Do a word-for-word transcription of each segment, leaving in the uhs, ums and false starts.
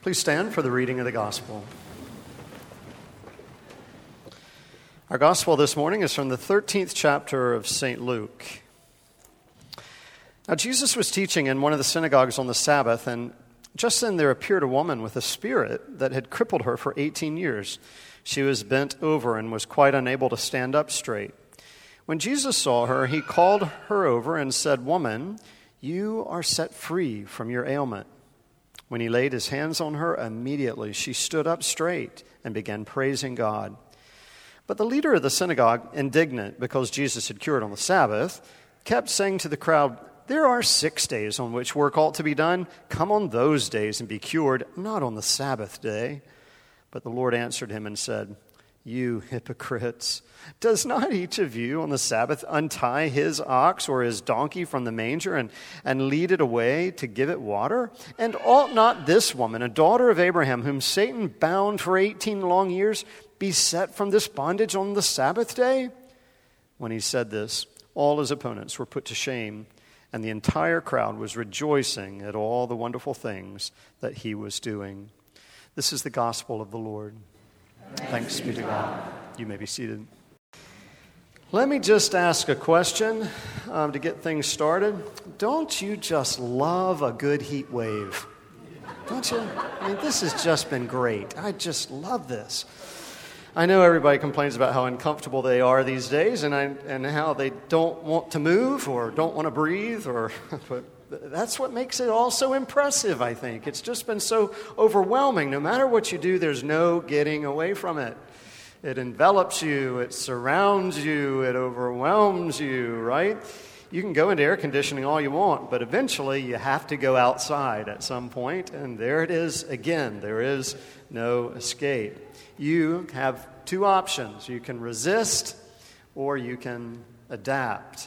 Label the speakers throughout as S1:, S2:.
S1: Please stand for the reading of the gospel. Our gospel this morning is from the thirteenth chapter of Saint Luke. Now, Jesus was teaching in one of the synagogues on the Sabbath, and just then there appeared a woman with a spirit that had crippled her for eighteen years. She was bent over and was quite unable to stand up straight. When Jesus saw her, he called her over and said, "Woman, you are set free from your ailment." When he laid his hands on her, immediately she stood up straight and began praising God. But the leader of the synagogue, indignant because Jesus had cured on the Sabbath, kept saying to the crowd, "There are six days on which work ought to be done. Come on those days and be cured, not on the Sabbath day." But the Lord answered him and said, "You hypocrites, does not each of you on the Sabbath untie his ox or his donkey from the manger and, and lead it away to give it water? And ought not this woman, a daughter of Abraham, whom Satan bound for eighteen long years, be set from this bondage on the Sabbath day?" When he said this, all his opponents were put to shame, and the entire crowd was rejoicing at all the wonderful things that he was doing. This is the gospel of the Lord. Thanks be to God. You may be seated. Let me just ask a question um, to get things started. Don't you just love a good heat wave? Don't you? I mean, this has just been great. I just love this. I know everybody complains about how uncomfortable they are these days, and I, and how they don't want to move or don't want to breathe, or but that's what makes it all so impressive, I think. It's just been so overwhelming. No matter what you do, there's no getting away from it. It envelops you, it surrounds you, it overwhelms you, right? You can go into air conditioning all you want, but eventually you have to go outside at some point, and there it is again. There is no escape. You have two options. You can resist or you can adapt.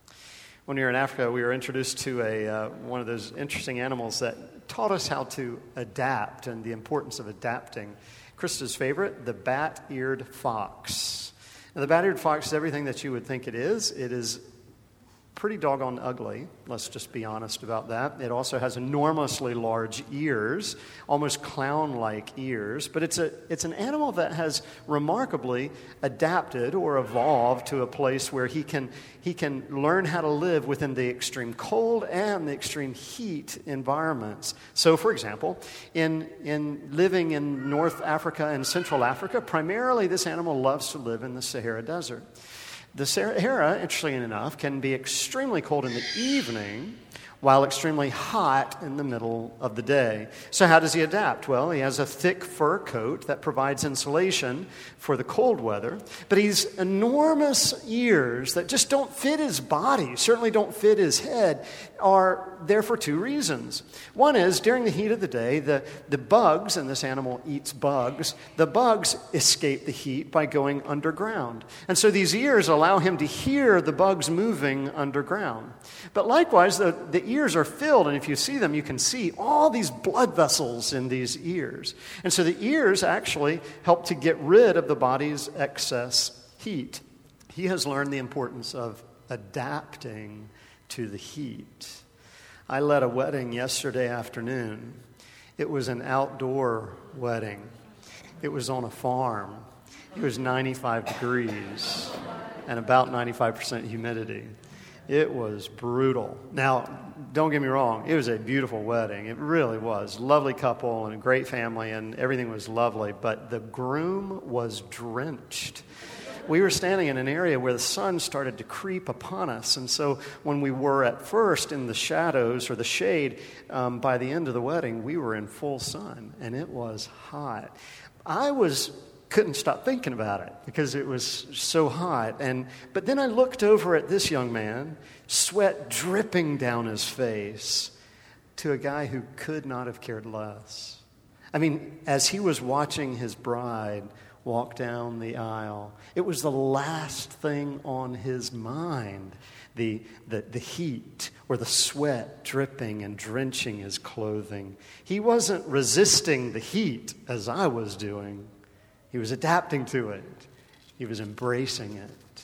S1: When we were in Africa, we were introduced to a uh, one of those interesting animals that taught us how to adapt and the importance of adapting. Krista's favorite, the bat-eared fox. Now, the bat-eared fox is everything that you would think it is. It is pretty doggone ugly. Let's just be honest about that. It also has enormously large ears, almost clown-like ears. But it's a it's an animal that has remarkably adapted or evolved to a place where he can he can learn how to live within the extreme cold and the extreme heat environments. So, for example, in in living in North Africa and Central Africa, primarily this animal loves to live in the Sahara Desert. The Sahara, interestingly enough, can be extremely cold in the evening while extremely hot in the middle of the day. So how does he adapt? Well, he has a thick fur coat that provides insulation for the cold weather, but he's enormous ears that just don't fit his body, certainly don't fit his head, are there for two reasons. One is, during the heat of the day, the, the bugs, and this animal eats bugs, the bugs escape the heat by going underground. And so these ears allow him to hear the bugs moving underground. But likewise, the, the ears are filled, and if you see them, you can see all these blood vessels in these ears. And so the ears actually help to get rid of the body's excess heat. He has learned the importance of adapting to the heat. I led a wedding yesterday afternoon. It was an outdoor wedding. It was on a farm. It was ninety-five degrees and about ninety-five percent humidity. It was brutal. Now, don't get me wrong, it was a beautiful wedding. It really was. Lovely couple and a great family, and everything was lovely, but the groom was drenched. We were standing in an area where the sun started to creep upon us, and so when we were at first in the shadows or the shade, um, by the end of the wedding, we were in full sun, and it was hot. I was couldn't stop thinking about it because it was so hot. And but then I looked over at this young man, sweat dripping down his face, to a guy who could not have cared less. I mean, as he was watching his bride walk down the aisle, it was the last thing on his mind, the, the, the heat or the sweat dripping and drenching his clothing. He wasn't resisting the heat as I was doing. He was adapting to it. He was embracing it.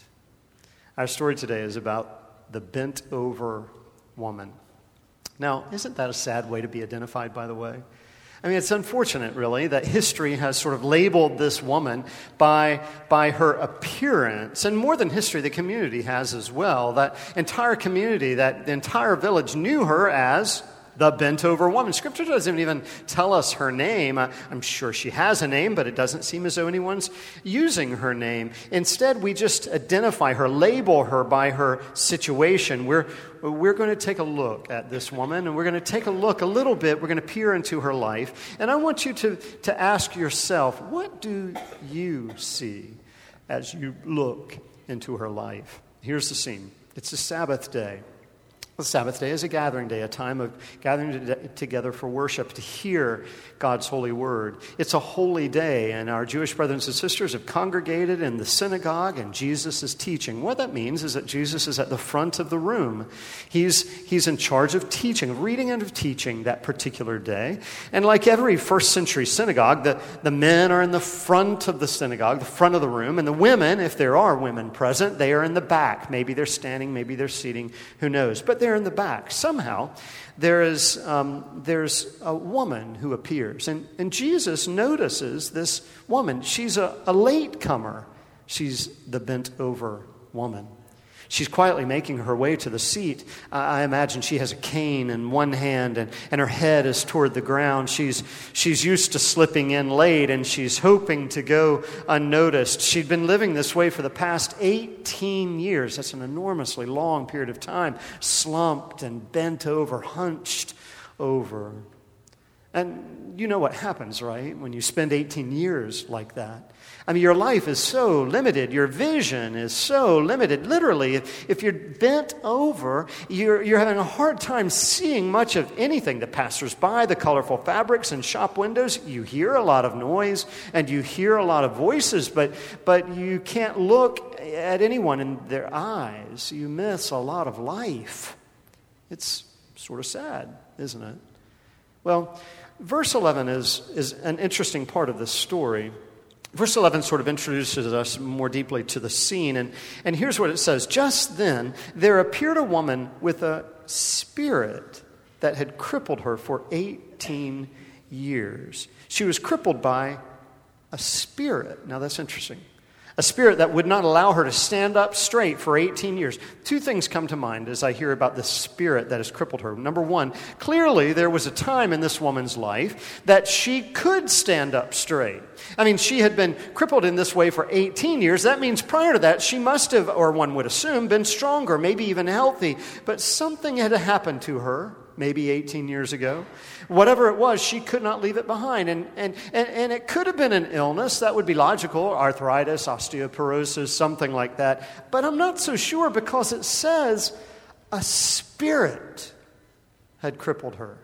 S1: Our story today is about the bent-over woman. Now, isn't that a sad way to be identified, by the way? I mean, it's unfortunate, really, that history has sort of labeled this woman by, by her appearance. And more than history, the community has as well. That entire community, that the entire village knew her as the bent-over woman. Scripture doesn't even tell us her name. I'm sure she has a name, but it doesn't seem as though anyone's using her name. Instead, we just identify her, label her by her situation. We're, we're going to take a look at this woman, and we're going to take a look a little bit. We're going to peer into her life. And I want you to, to ask yourself, what do you see as you look into her life? Here's the scene. It's a Sabbath day. The Sabbath day is a gathering day, a time of gathering together for worship, to hear God's holy word. It's a holy day, and our Jewish brothers and sisters have congregated in the synagogue, and Jesus is teaching. What that means is that Jesus is at the front of the room. He's, he's in charge of teaching, of reading and of teaching that particular day. And like every first century synagogue, the, the men are in the front of the synagogue, the front of the room, and the women, if there are women present, they are in the back. Maybe they're standing, maybe they're seating, who knows. But they're in the back. Somehow, there is um, there's a woman who appears, and, and Jesus notices this woman. She's a, a latecomer. She's the bent-over woman. She's quietly making her way to the seat. I imagine she has a cane in one hand, and, and her head is toward the ground. She's, she's used to slipping in late, and she's hoping to go unnoticed. She'd been living this way for the past eighteen years. That's an enormously long period of time. Slumped and bent over, hunched over. And you know what happens, right, when you spend eighteen years like that? I mean, your life is so limited. Your vision is so limited. Literally, if, if you're bent over, you're, you're having a hard time seeing much of anything. The passers-by, the colorful fabrics and shop windows, you hear a lot of noise and you hear a lot of voices, but, but you can't look at anyone in their eyes. You miss a lot of life. It's sort of sad, isn't it? Well, verse eleven is, is an interesting part of this story. Verse eleven sort of introduces us more deeply to the scene, and, and here's what it says. Just then, there appeared a woman with a spirit that had crippled her for eighteen years. She was crippled by a spirit. Now, that's interesting. A spirit that would not allow her to stand up straight for eighteen years. Two things come to mind as I hear about this spirit that has crippled her. Number one, clearly there was a time in this woman's life that she could stand up straight. I mean, she had been crippled in this way for eighteen years. That means prior to that, she must have, or one would assume, been stronger, maybe even healthy. But something had happened to her, maybe eighteen years ago. Whatever it was, she could not leave it behind. And, and, and, and it could have been an illness. That would be logical. Arthritis, osteoporosis, something like that. But I'm not so sure because it says a spirit had crippled her.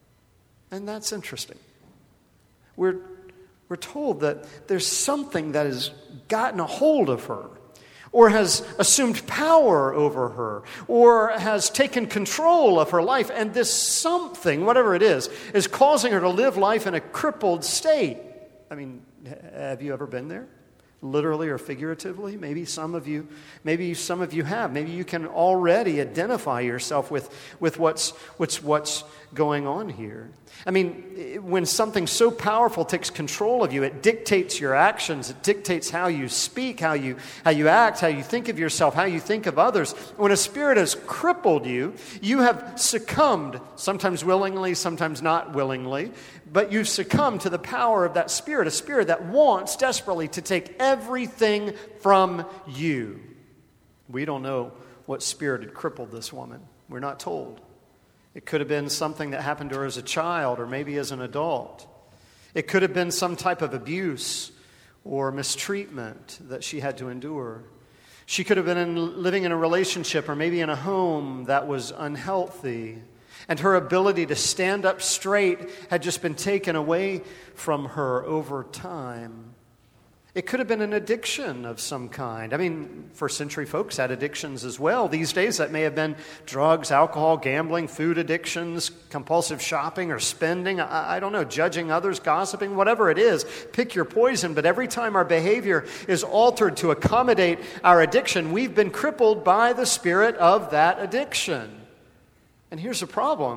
S1: And that's interesting. We're, we're told that there's something that has gotten a hold of her, or has assumed power over her, or has taken control of her life. And this something, whatever it is, is causing her to live life in a crippled state. I mean, have you ever been there? Literally or figuratively? Maybe some of you, maybe some of you have. Maybe you can already identify yourself with, with what's, what's, what's going on here. I mean, when something so powerful takes control of you, it dictates your actions, it dictates how you speak, how you, how you act, how you think of yourself, how you think of others. When a spirit has crippled you, you have succumbed, sometimes willingly, sometimes not willingly, but you've succumbed to the power of that spirit, a spirit that wants desperately to take everything from you. We don't know what spirit had crippled this woman. We're not told. It could have been something that happened to her as a child or maybe as an adult. It could have been some type of abuse or mistreatment that she had to endure. She could have been in, living in a relationship or maybe in a home that was unhealthy. And her ability to stand up straight had just been taken away from her over time. It could have been an addiction of some kind. I mean, first century folks had addictions as well. These days, that may have been drugs, alcohol, gambling, food addictions, compulsive shopping or spending. I, I don't know, judging others, gossiping, whatever it is. Pick your poison. But every time our behavior is altered to accommodate our addiction, we've been crippled by the spirit of that addiction. And here's the problem.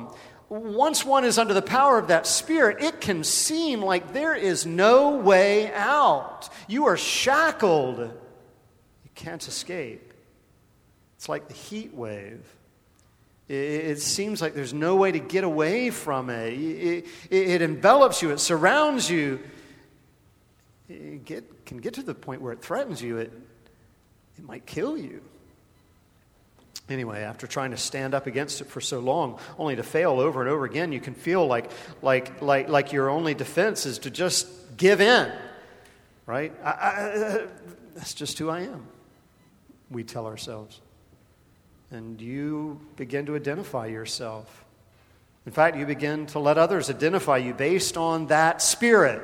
S1: once one is under the power of that Spirit, it can seem like there is no way out. You are shackled. You can't escape. It's like the heat wave. It seems like there's no way to get away from it. It, it, it envelops you. It surrounds you. It get, can get to the point where it threatens you. It, it might kill you. Anyway, after trying to stand up against it for so long, only to fail over and over again, you can feel like like like like your only defense is to just give in, right? I, I, that's just who I am, we tell ourselves. And you begin to identify yourself. In fact, you begin to let others identify you based on that spirit.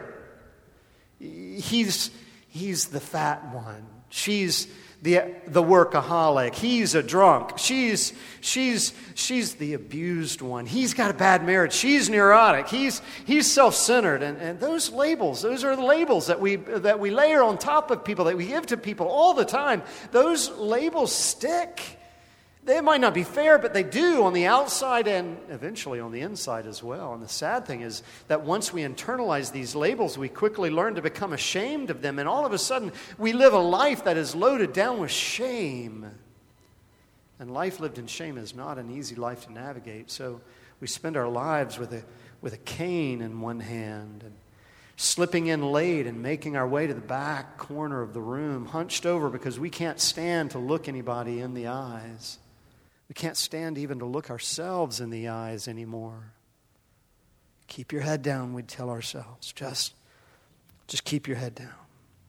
S1: He's, he's the fat one. She's the, the workaholic. He's a drunk. She's, she's, she's the abused one. He's got a bad marriage. She's neurotic. He's, he's self-centered. And, and those labels, those are the labels that we, that we layer on top of people, that we give to people all the time. Those labels stick. They might not be fair, but they do on the outside and eventually on the inside as well. And the sad thing is that once we internalize these labels, we quickly learn to become ashamed of them. And all of a sudden, we live a life that is loaded down with shame. And life lived in shame is not an easy life to navigate. So we spend our lives with a, with a cane in one hand and slipping in late and making our way to the back corner of the room, hunched over because we can't stand to look anybody in the eyes. We can't stand even to look ourselves in the eyes anymore. Keep your head down, we'd tell ourselves. Just, just keep your head down.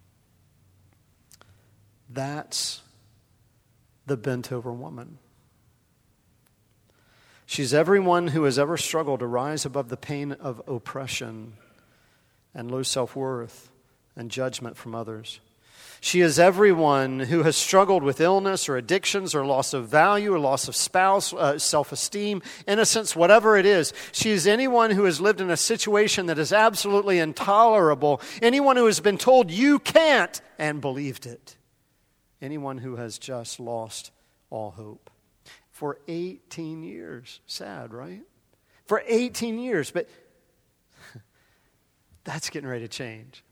S1: That's the bent-over woman. She's everyone who has ever struggled to rise above the pain of oppression and low self-worth and judgment from others. She is everyone who has struggled with illness or addictions or loss of value or loss of spouse, uh, self-esteem, innocence, whatever it is. She is anyone who has lived in a situation that is absolutely intolerable. Anyone who has been told you can't and believed it. Anyone who has just lost all hope. For eighteen years. Sad, right? For eighteen years. But that's getting ready to change.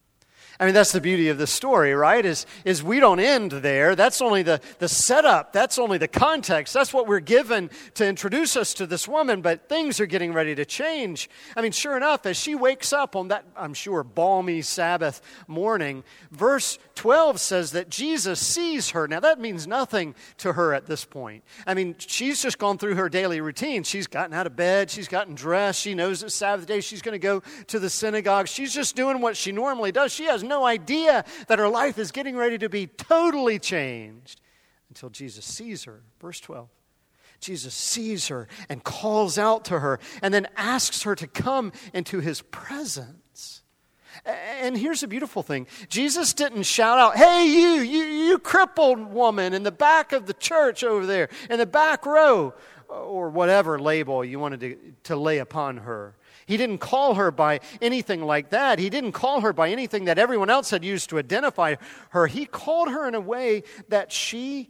S1: I mean, that's the beauty of this story, right? Is, is we don't end there. That's only the, the setup. That's only the context. That's what we're given to introduce us to this woman, but things are getting ready to change. I mean, sure enough, as she wakes up on that, I'm sure, balmy Sabbath morning, verse twelve says that Jesus sees her. Now, that means nothing to her at this point. I mean, she's just gone through her daily routine. She's gotten out of bed. She's gotten dressed. She knows it's Sabbath day. She's going to go to the synagogue. She's just doing what she normally does. She has no idea that her life is getting ready to be totally changed until Jesus sees her. Verse twelve. Jesus sees her and calls out to her and then asks her to come into his presence. And here's the beautiful thing. Jesus didn't shout out, hey, you, you, you crippled woman in the back of the church over there, in the back row, or whatever label you wanted to, to lay upon her. He didn't call her by anything like that. He didn't call her by anything that everyone else had used to identify her. He called her in a way that she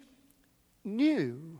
S1: knew.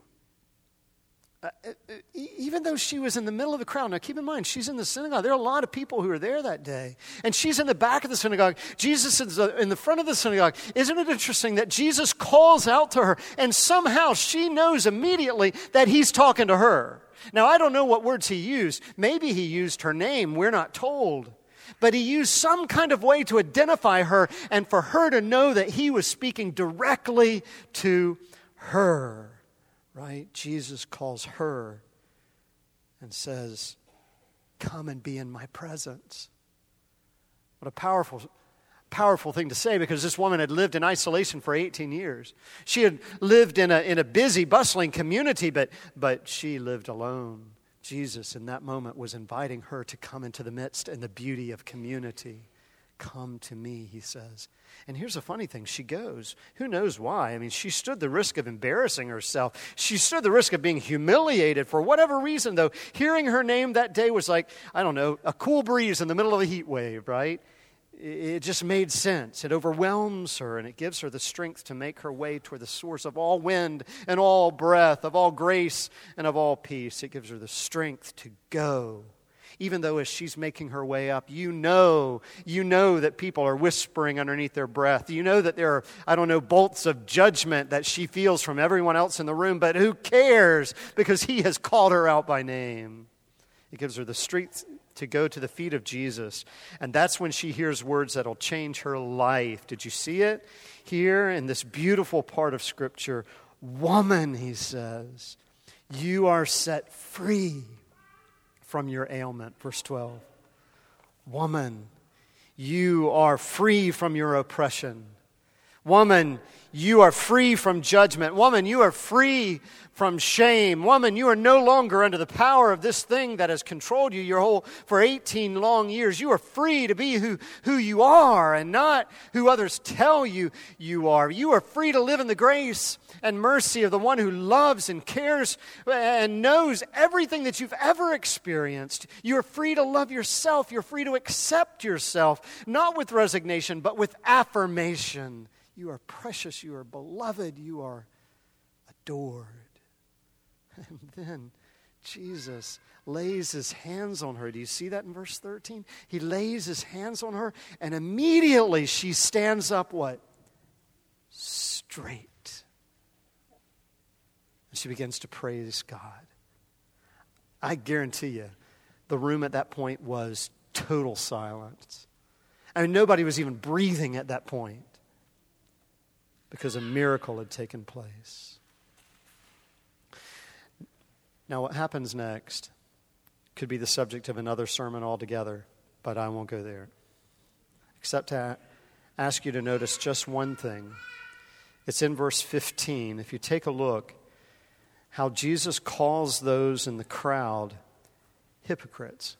S1: Uh, even though she was in the middle of the crowd. Now keep in mind, she's in the synagogue. There are a lot of people who are there that day. And she's in the back of the synagogue. Jesus is in the front of the synagogue. Isn't it interesting that Jesus calls out to her and somehow she knows immediately that he's talking to her? Now, I don't know what words he used. Maybe he used her name. We're not told. But he used some kind of way to identify her and for her to know that he was speaking directly to her. Right? Jesus calls her and says, come and be in my presence. What a powerful Powerful thing to say, because this woman had lived in isolation for eighteen years. She had lived in a in a busy, bustling community, but but she lived alone. Jesus, in that moment, was inviting her to come into the midst and the beauty of community. Come to me, he says. And here's the funny thing. She goes. Who knows why? I mean, she stood the risk of embarrassing herself. She stood the risk of being humiliated for whatever reason, though. Hearing her name that day was like, I don't know, a cool breeze in the middle of a heat wave, right? it just made sense. It overwhelms her, and it gives her the strength to make her way toward the source of all wind and all breath, of all grace and of all peace. It gives her the strength to go. Even though as she's making her way up, you know, you know that people are whispering underneath their breath. You know that there are, I don't know, bolts of judgment that she feels from everyone else in the room, but who cares? Because he has called her out by name. It gives her the strength to go to the feet of Jesus. And that's when she hears words that'll change her life. Did you see it? Here in this beautiful part of Scripture, woman, he says, you are set free from your ailment. Verse twelve. Woman, you are free from your oppression. Woman, you are free from judgment. Woman, you are free from shame. Woman, you are no longer under the power of this thing that has controlled you your whole for eighteen long years. You are free to be who, who you are and not who others tell you you are. You are free to live in the grace and mercy of the one who loves and cares and knows everything that you've ever experienced. You are free to love yourself. You're free to accept yourself, not with resignation, but with affirmation. You are precious, you are beloved, you are adored. And then Jesus lays his hands on her. Do you see that in verse thirteen? He lays his hands on her, and immediately she stands up what? Straight. And she begins to praise God. I guarantee you, the room at that point was total silence. I mean, nobody was even breathing at that point, because a miracle had taken place. Now, what happens next could be the subject of another sermon altogether, but I won't go there. Except to ask you to notice just one thing. It's in verse fifteen. If you take a look, how Jesus calls those in the crowd hypocrites.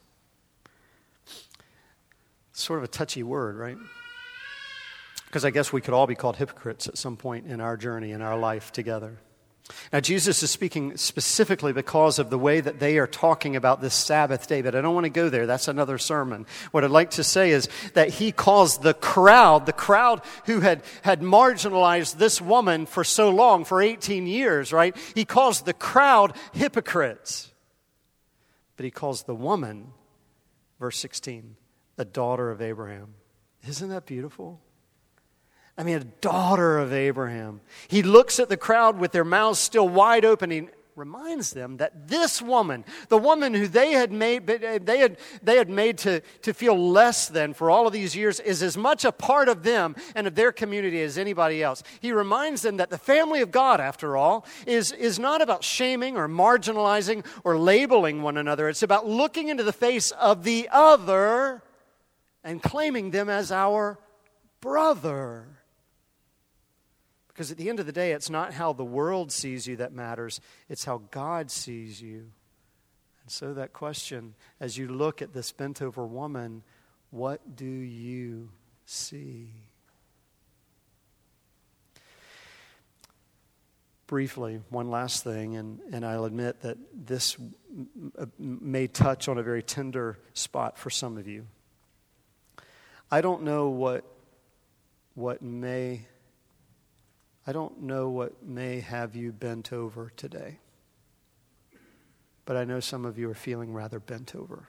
S1: It's sort of a touchy word, right? Because I guess we could all be called hypocrites at some point in our journey, in our life together. Now, Jesus is speaking specifically because of the way that they are talking about this Sabbath day, but I don't want to go there. That's another sermon. What I'd like to say is that he calls the crowd, the crowd who had, had marginalized this woman for so long, for eighteen years, right? He calls the crowd hypocrites. But he calls the woman, verse sixteen, a daughter of Abraham. Isn't that beautiful? I mean, a daughter of Abraham. He looks at the crowd with their mouths still wide open. He reminds them that this woman, the woman who they had made, they had, they had made to, to feel less than for all of these years, is as much a part of them and of their community as anybody else. He reminds them that the family of God, after all, is, is not about shaming or marginalizing or labeling one another. It's about looking into the face of the other and claiming them as our brother. Because at the end of the day, it's not how the world sees you that matters. It's how God sees you. And so that question, as you look at this bent-over woman, what do you see? Briefly, one last thing, and, and I'll admit that this may touch on a very tender spot for some of you. I don't know what what may... I don't know what may have you bent over today, but I know some of you are feeling rather bent over.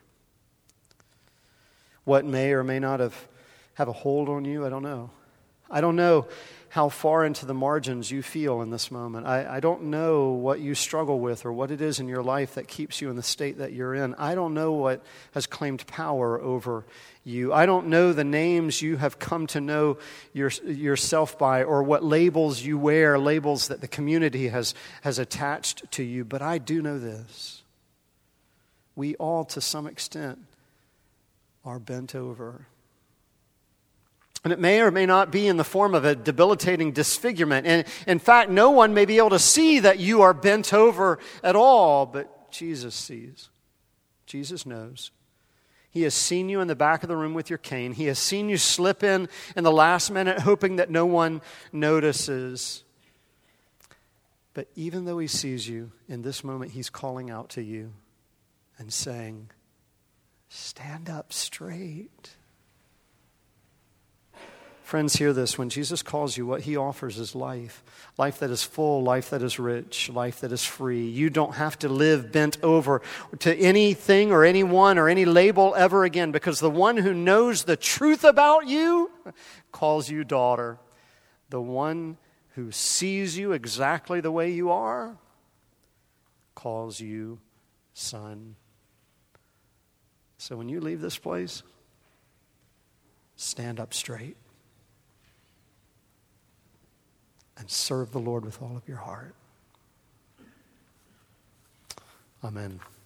S1: What may or may not have, have a hold on you, I don't know. I don't know how far into the margins you feel in this moment. I, I don't know what you struggle with or what it is in your life that keeps you in the state that you're in. I don't know what has claimed power over you. I don't know the names you have come to know your, yourself by or what labels you wear, labels that the community has, has attached to you. But I do know this. We all, to some extent, are bent over. And it may or may not be in the form of a debilitating disfigurement. And in fact, no one may be able to see that you are bent over at all, but Jesus sees. Jesus knows. He has seen you in the back of the room with your cane. He has seen you slip in in the last minute, hoping that no one notices. But even though he sees you, in this moment, he's calling out to you and saying, stand up straight. Friends, hear this. When Jesus calls you, what he offers is life. Life that is full, life that is rich, life that is free. You don't have to live bent over to anything or anyone or any label ever again, because the one who knows the truth about you calls you daughter. The one who sees you exactly the way you are calls you son. So when you leave this place, stand up straight and serve the Lord with all of your heart. Amen.